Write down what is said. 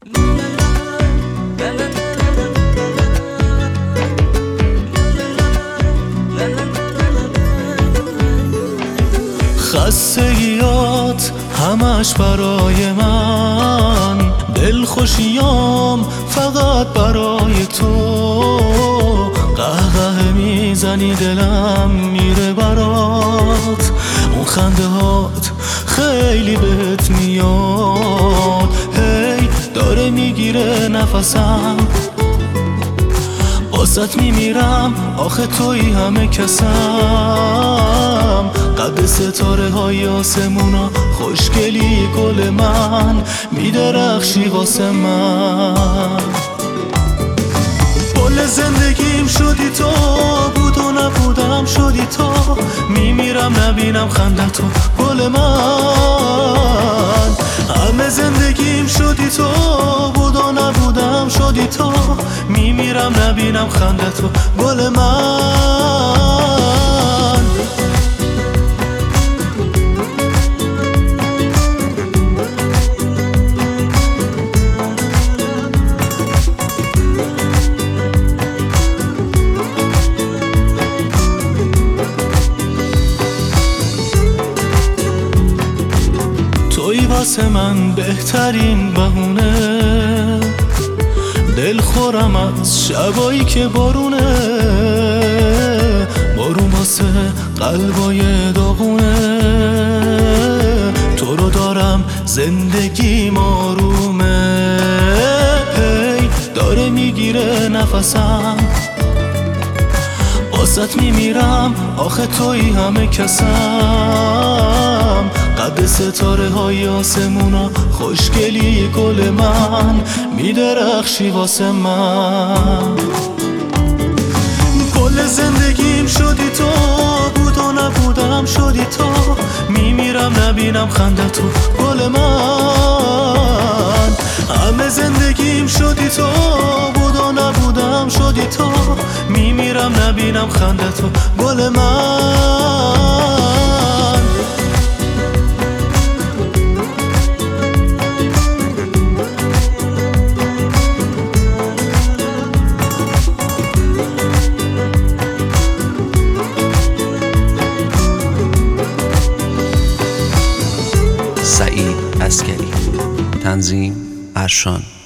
خستگیات همش برای من، دلخوشیام فقط برای تو. قهقه میزنی دلم میره برات، اون خنده هات خیلی بهت میاد. هی داره میگیره نفسم، واسط میمیرم آخه توی همه کسم. قد ستاره های آسمونا خوشگلی گل من، میدرخشی واسه من. کل زندگیم شدی تو، بود و نبودم شدی تو. میمیرم نبینم خندتو گل من. همه زندگیم شدی تو، بود و نبودم شدی تو. میمیرم نبینم خندتو گل من. توی واسه من بهترین بهونه، دل خورم از شبایی که بارونه. بارون واسه قلبای داغونه، تو رو دارم زندگی آرومه. هی داره میگیره نفسم، واسط میمیرم آخه توی همه کسم. قد ستاره های آسمونا خوشگلی گل من، میدرخشی واسه من. کل زندگیم شدی تو، بود و نبودم شدی تو. میمیرم نبینم خندتو گل من. همه زندگیم شدی تو، بود و نبودم شدی تو. میمیرم نبینم خندتو گل من. سعید عسگری، تنظیم ارشان.